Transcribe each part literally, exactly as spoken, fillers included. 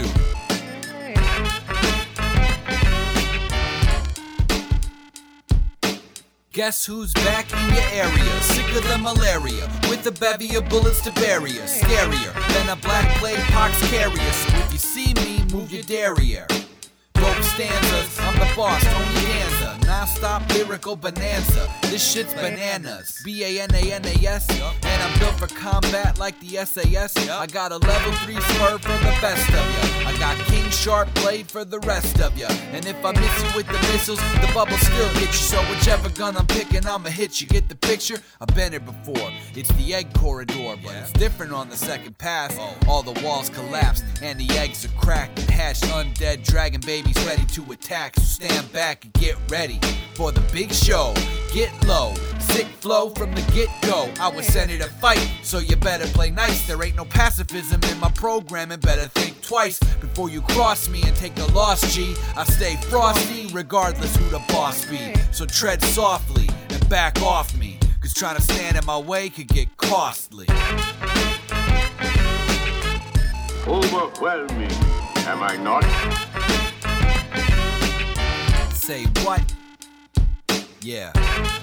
too. Guess who's back in your area? Sick of the malaria, with a bevy of bullets to bury ya. Scarier than a black plague pox carrier. So if you see me, move your derriere. Dope stanzas, I'm the boss, Tony Danza. Non-stop lyrical bonanza. This shit's bananas. B A N A N A S. And I'm built for combat like the S A S. I got a level three swerve for the best of ya. I got King Sharp blade for the rest of ya. And if I miss you with the missiles, the bubble still hit you. So whichever gun I'm picking, I'ma hit you. Get the picture? I've been here before. It's the egg corridor, but it's different on the second pass. All the walls collapsed and the eggs are cracked and hatched. Undead dragon babies ready to attack. So stand back and get ready for the big show. Get low, sick flow from the get-go. I was sent here to fight, so you better play nice. There ain't no pacifism in my program, and better think twice before you cross me and take a loss, G. I stay frosty regardless who the boss be. So tread softly and back off me, cause trying to stand in my way could get costly. Overwhelming, am I not? Say what? Yeah.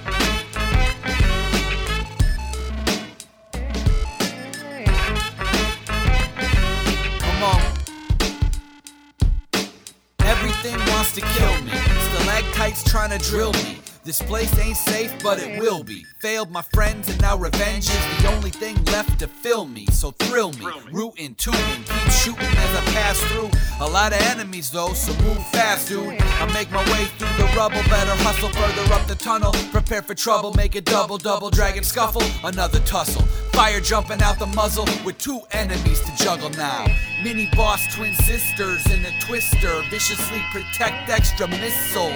Come on. Everything wants to kill me. Stalactites trying to drill me. This place ain't safe, but it will be. Failed my friends and now revenge is the only thing left to fill me. So thrill me, rootin', tootin', keep shooting as I pass through. A lot of enemies though, so move fast, dude. I make my way through the rubble, better hustle further up the tunnel. Prepare for trouble, make it double, double, dragon scuffle, another tussle. Fire jumping out the muzzle with two enemies to juggle now. Mini boss twin sisters in a twister, viciously protect extra missiles.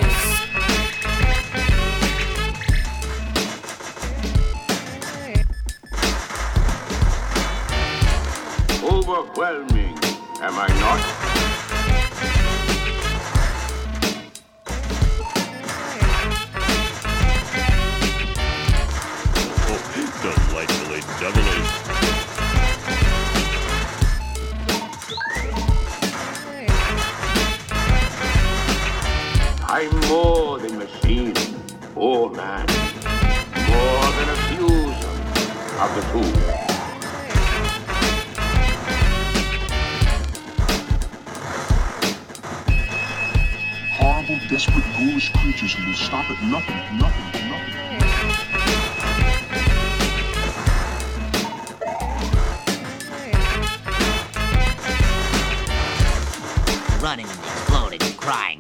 Overwhelming, am I not? Oh, delightfully devilish. I'm more than machine or man, more than a fusion of the two. Horrible, desperate, ghoulish creatures who will stop at nothing, nothing, nothing. Running and exploding and crying.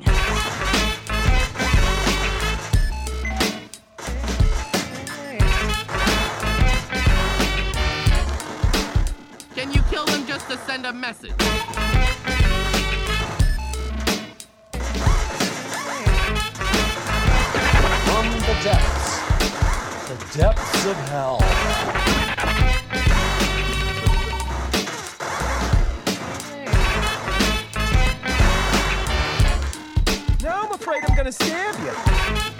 Can you kill them just to send a message? From the depths, the depths of hell. Now I'm afraid I'm gonna stab you.